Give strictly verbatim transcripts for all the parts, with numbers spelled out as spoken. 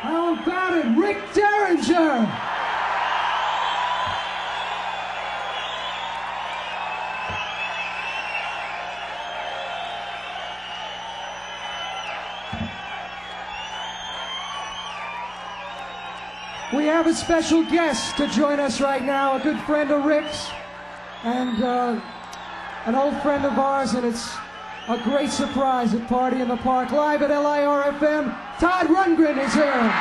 How about it, Rick Derringer? We have a special guest to join us right now, a good friend of Rick's and uh, an old friend of ours, and it's a great surprise at Party in the Park, live at L I R F M. Todd Rundgren is here.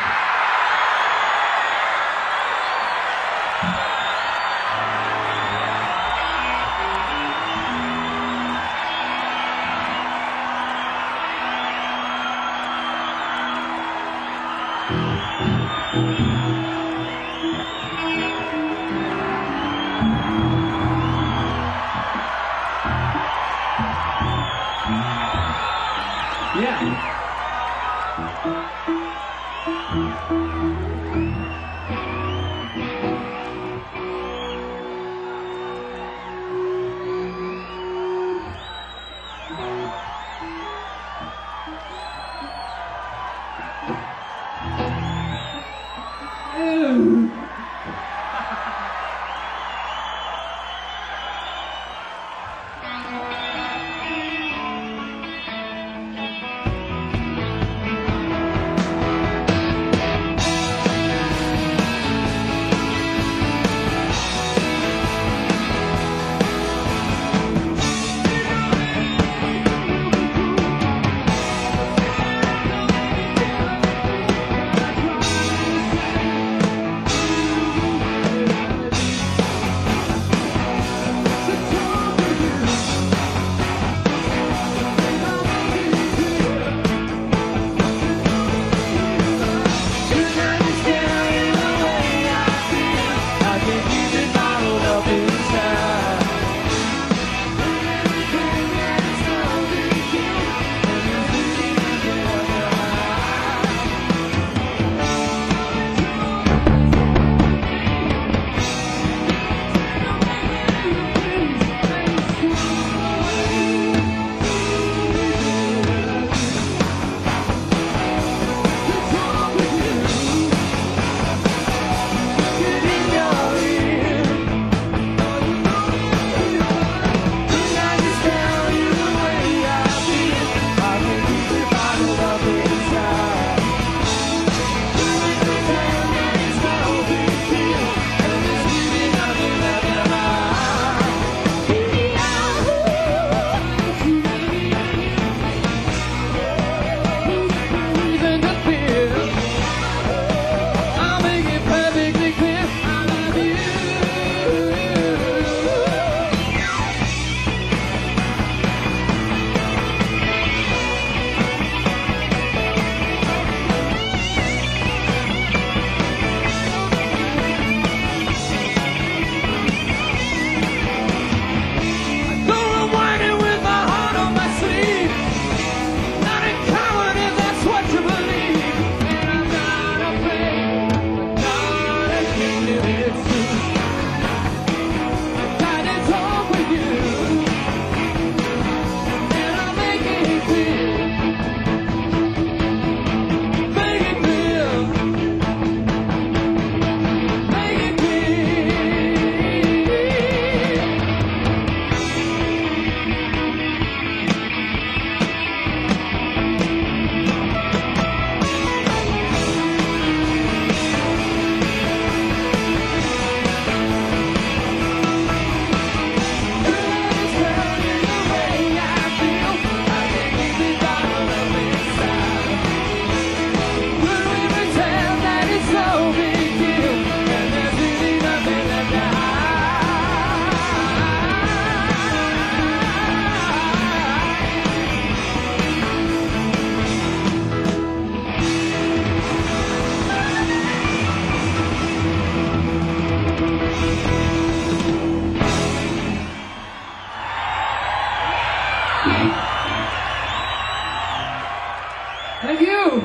Thank you.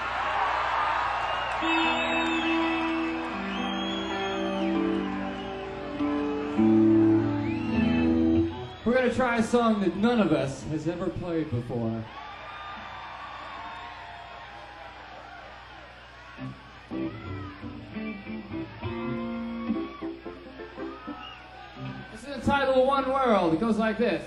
We're going to try a song that none of us has ever played before. This is the title of One World. It goes like this.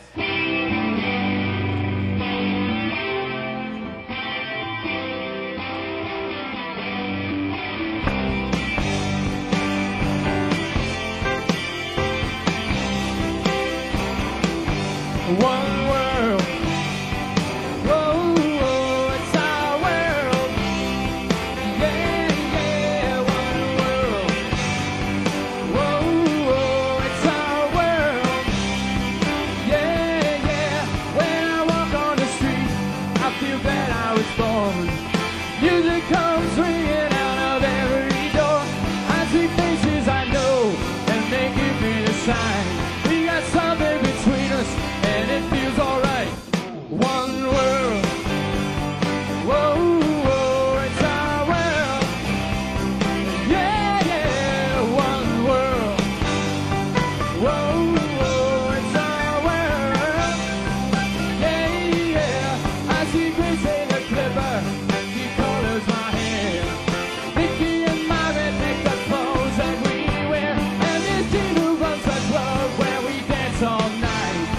One world. Whoa, whoa, it's our world. Yeah, yeah, one world. Whoa, whoa, it's our world. Yeah, yeah. When I walk on the street, I feel that I was born. Music comes ringing out of every door. I see faces I know, and they give me the sign. We got something between us, and it feels alright. One world. Whoa, whoa, it's our world. Yeah, yeah, one world. Whoa, whoa, it's our world. Yeah, yeah. I see Grace in the Clipper. She colors my hair. Mickey and Margaret make the clothes that we wear. And this team who runs the club where we dance all night.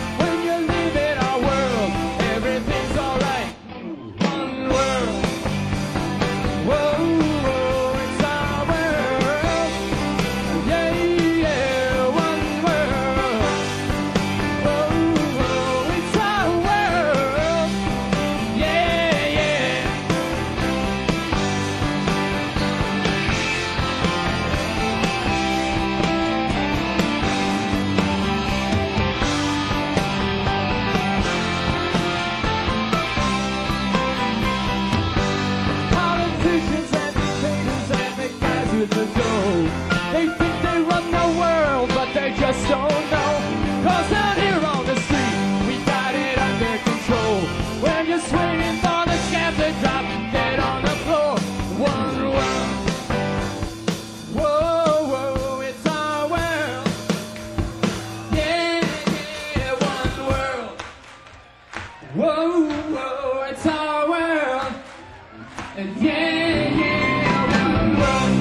They think they run the world, but they just don't know. Cause down here on the street, we got it under control. When you're swinging for the scab to drop, get on the floor. One world. Whoa, whoa, it's our world. Yeah, yeah, one world. Whoa, whoa, it's our world. And yeah, yeah, one world.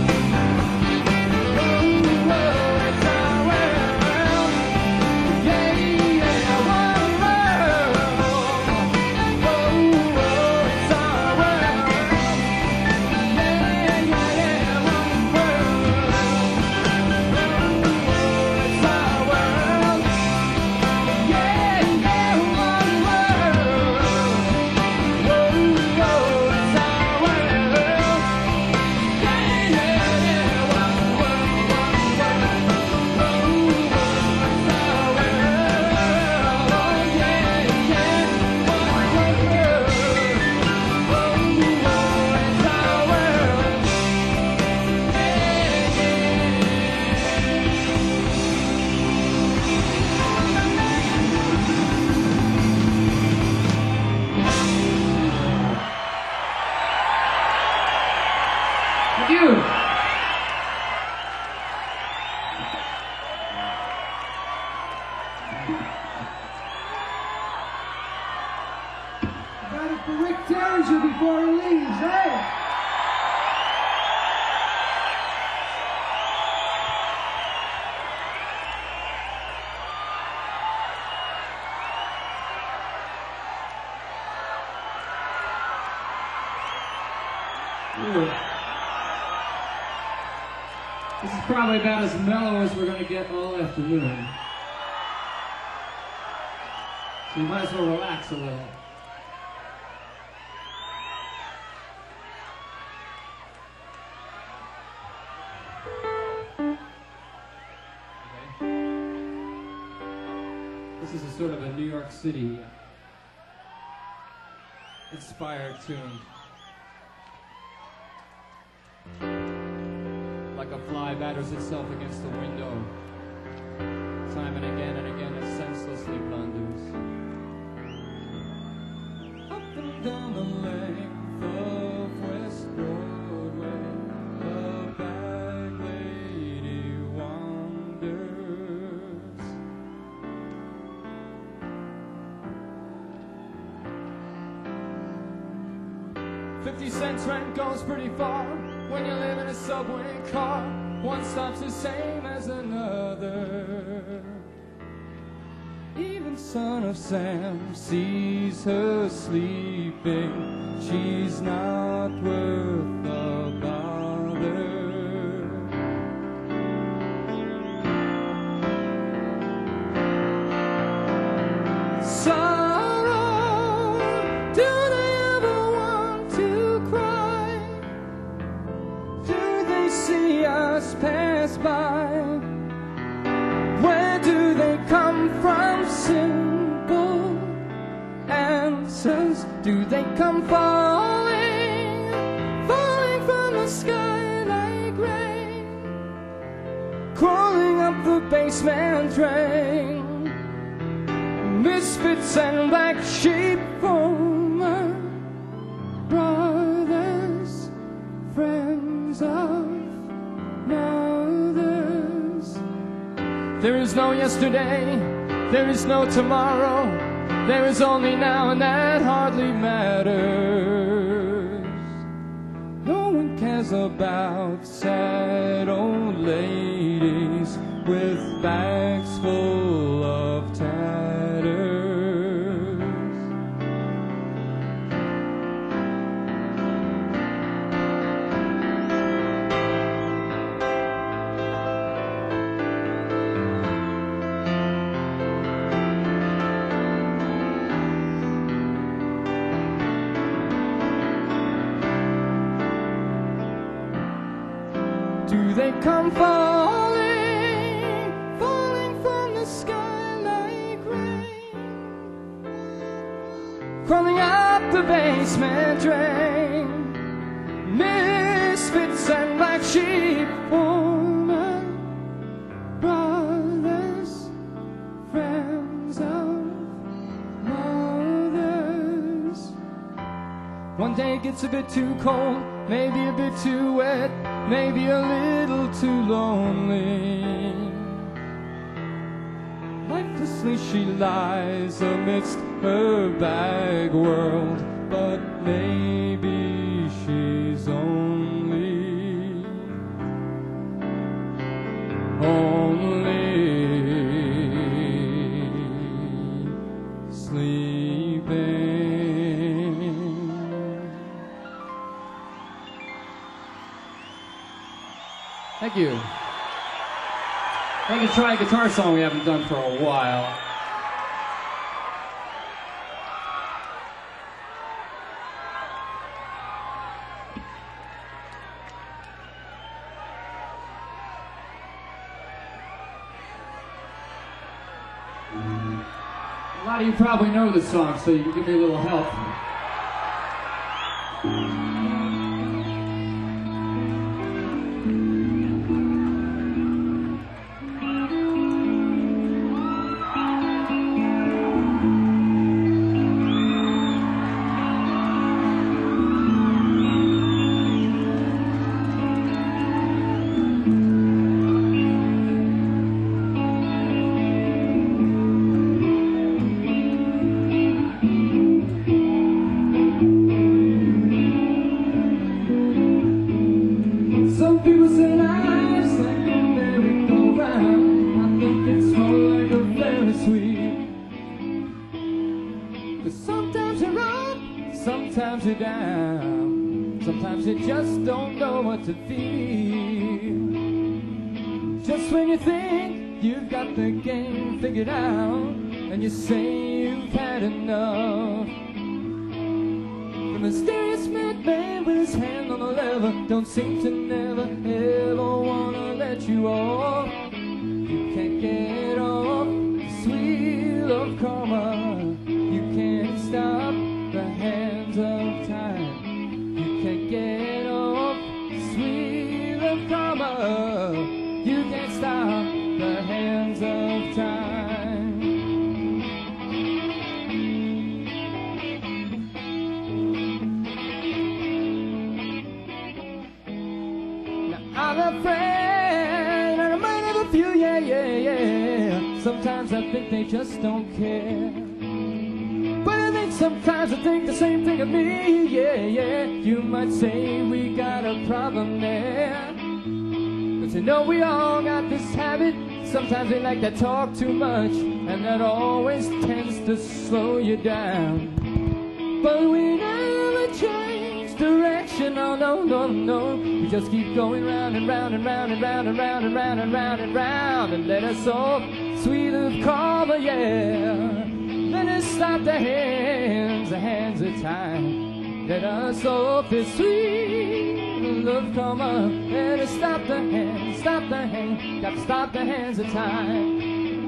Got it for Rick Derringer before he leaves, hey? Ooh. This is probably about as mellow as we're going to get all afternoon. So you might as well relax a little. Okay. This is a sort of a New York City inspired tune. Like a fly batters itself against the window, time and again and again it senselessly blunders. Up and down the length of West Broadway, the bag lady wanders. fifty cents rent goes pretty far when you live in a subway car. One stop's the same as another. Even Son of Sam sees her sleeping. She's not worth the bother. Sorrow, do they ever want to cry? Do they see us pass by? Where do they come from? Simple answers. Do they come falling, falling from the sky like rain, crawling up the basement drain? Misfits and black sheep, former brothers, friends of mothers. There is no yesterday, there is no tomorrow, there is only now, and that hardly matters. No one cares about sad old ladies with bags full of tatters. Do they come falling, falling from the sky like rain, crawling up the basement drain? Misfits and black sheep, former brothers, friends of mothers. One day it gets a bit too cold, maybe a bit too wet, maybe a little too lonely. Lifelessly she lies amidst her bag world, but maybe she's only, only sleeping. Thank you. I can try a guitar song we haven't done for a while. A lot of you probably know this song, so you can give me a little help. Sometimes you're down, sometimes you just don't know what to feel. Just when you think you've got the game figured out, and you say you've had enough. The mysterious madman with his hand on the lever don't seem to never ever wanna let you off. You can't get off this wheel of karma. You can't stop the hands of time. You can't get off this wheel of karma. You can't stop the hands of time. Now I'm a friend and I might have a few, yeah, yeah, yeah. Sometimes I think they just don't care. But if they sometimes I think the same thing of me, yeah, yeah. You might say we got a problem there, but you know we all got this habit. Sometimes we like to talk too much, and that always tends to slow you down. But we never change direction, oh no, no, no. We just keep going round and round and round and round and round and round and round and round, and let us all sweet of karma, yeah. Let us stop the hands, the hands of time. Let us hope this sweet love karma. Let us stop the hands, stop the hands, got to stop the hands of time.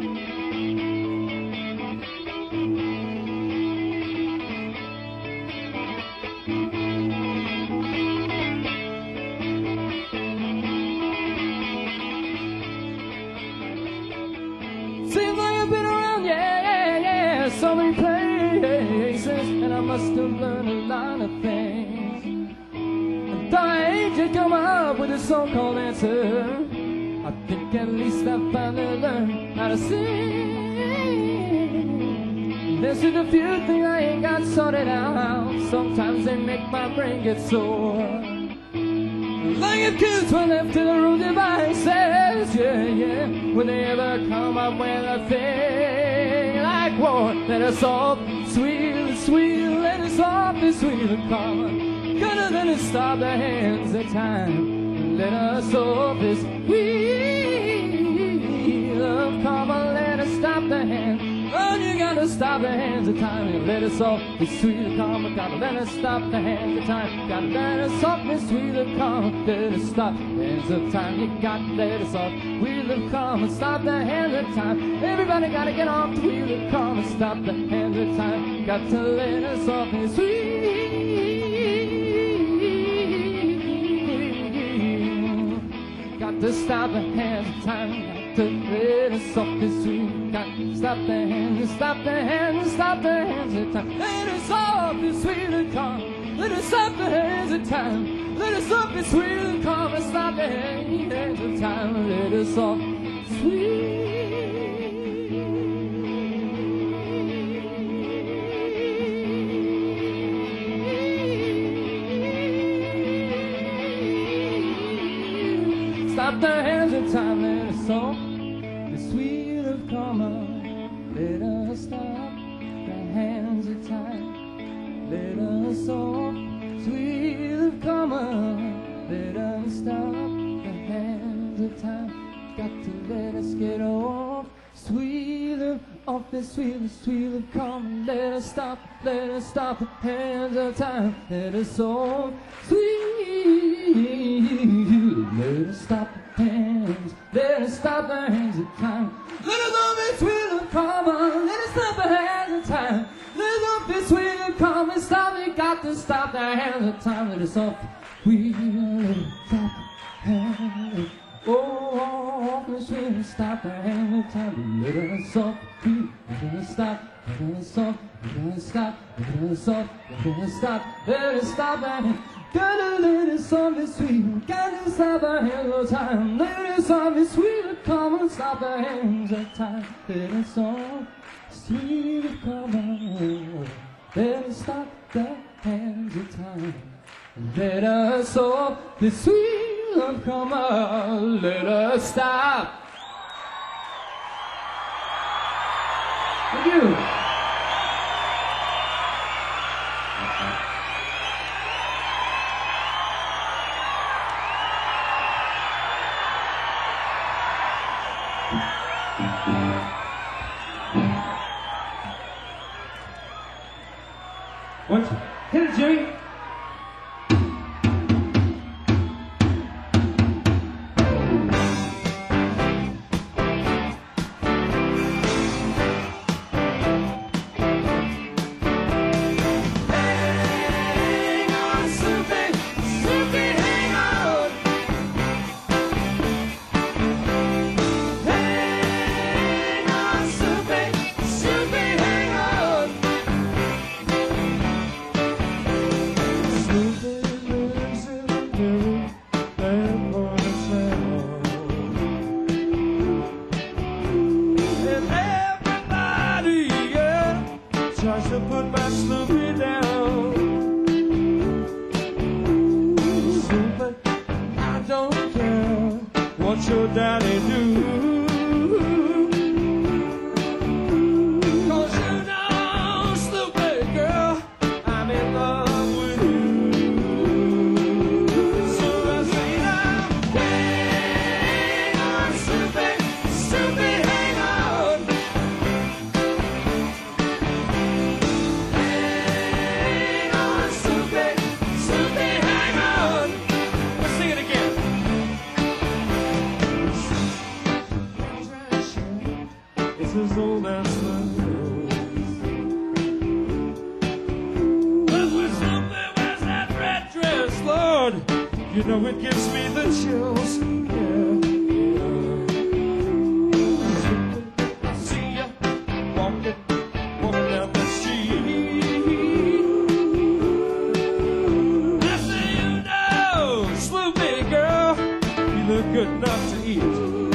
Seems like I've been around, yeah, yeah, yeah, so many places, and I must have learned a lot of things. And though I ain't just come up with a so-called answer, I think at least I finally learned how to sing. There's just a few things I ain't got sorted out. Sometimes they make my brain get sore. Like if kids were left to their own devices, yeah, yeah. Would they ever come up with a thing like war? Let us all sweet, sweet, let us all be sweet and calm. Gonna let us stop the hands of time. Let us all be sweet of karma. Let us stop the hands. Oh, you gotta stop the hands of time and let us all be sweet and calm. Gotta let us stop the hands of time. Gotta let us all be sweet and calm. Let us stop the hands of time. You gotta let us all wheel and calm and stop the hands of time. Everybody gotta get off the wheel and calm and stop the hands of time. Got to let us all be sweet. Got to stop the hands of time. To let us off this sweet, got to stop the hands, stop the hands, stop the hands of time. Let us off this sweet and calm. Let us stop the hands of time. Let us off this sweet and calm and stop the hands of time. Let us off sweet. Stop the hands of time, let us all the sweet of karma. Let us stop the hands of time. Let us all sweet of karma. Let us stop the hands of time. Got to let us get off sweet of off the sweet, sweet of karma. Let us stop, let us stop the hands of time. Let us all sweet. Let us stop the hands, let us stop the hands of time. Let us all be sweet and calm, let us stop the hands of time. Let us all be sweet and calm and stop, we got to stop the hands of time. Let us all, we let us stop the hands. Oh, let us really stop the hands of time. Let us all, we let us stop, let us all, let us stop, let us all, let us stop, let us stop the hands. Gotta let us all be sweet, gotta stop the hands of time. Let us all be sweet, come and stop the hands of time. Let us all sweet, come on. Let us stop the hands of time. Let us all be sweet, come on. Let us stop. Thank you. One, two. Hit it, Jimmy. Hang on, what your daddy do. Cause you know, stupid girl, I'm in love with you. So I say now, hang on, stupid, stupid, hang on. Hang on, stupid, stupid, hang on. Let's sing it again. It's as old as the hills. But when something wears that red dress, Lord, you know it gives me the chills. Yeah, yeah. I see ya walking, walking down the street. I say, you know, Sloopy girl, you look good enough to eat.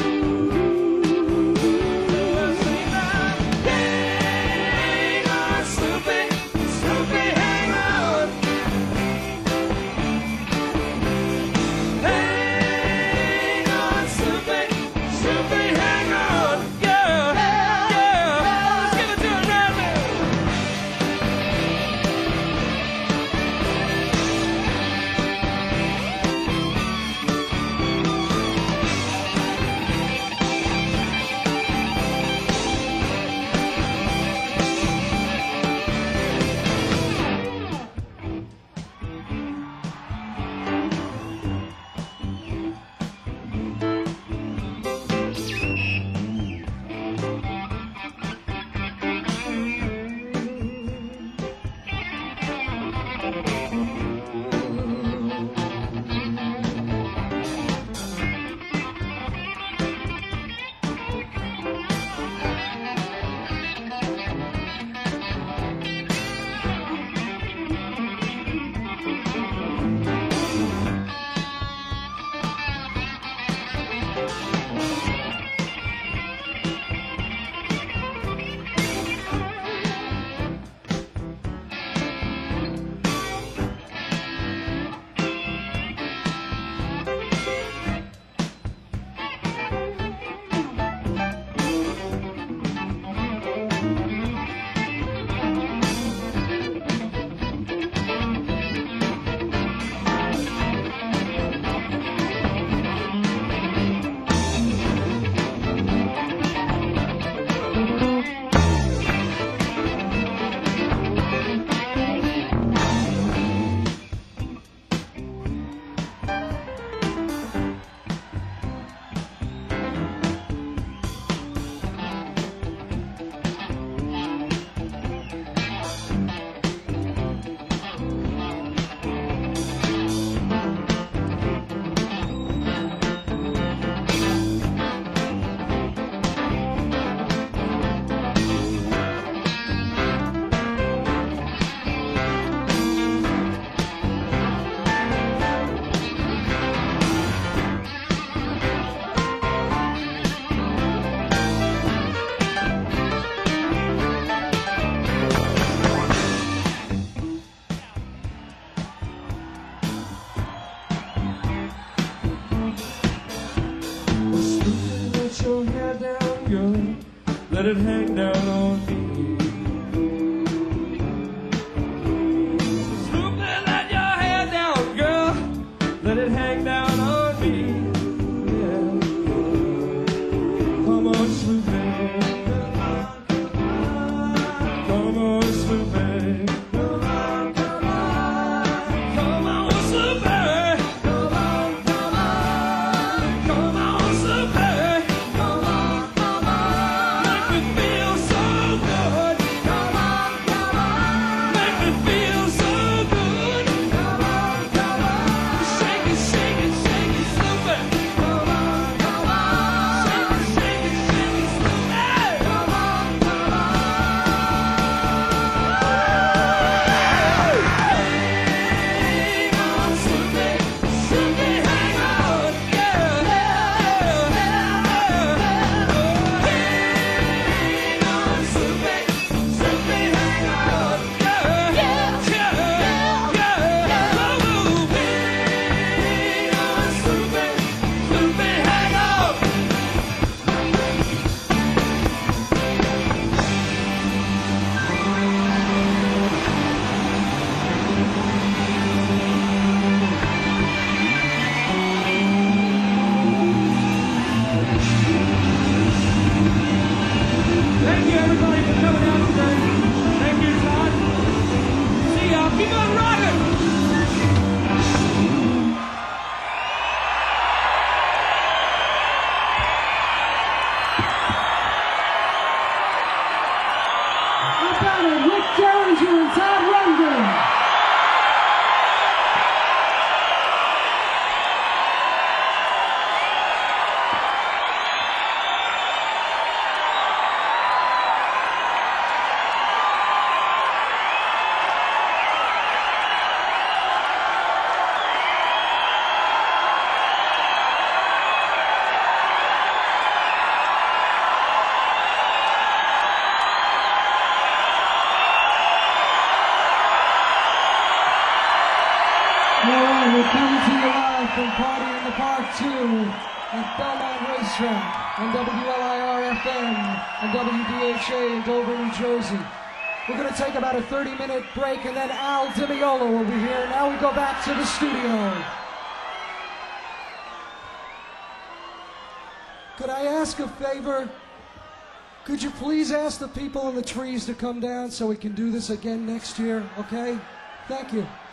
Let it hang down on me. Sloopy, let your hair down, girl. Let it hang down on me. Yeah, yeah. Come on, Sloopy. Come on, Sloopy. Come on, come on. Come on, Sloopy. Come on, come on. Come on, Sloopy. Come on, come on. Make me feel so good. Come on, come on. Make me feel so good. Come on, come on. Shake it, shake it, shake it, Sloopy. from Party in the Park two at Belmont Racetrack on W L I R F M and W D H A in Dover, New Jersey. We're going to take about a thirty minute break, and then Al Di Meola will be here. Now we go back to the studio. Could I ask a favor? Could you please ask the people in the trees to come down so we can do this again next year, okay? Thank you.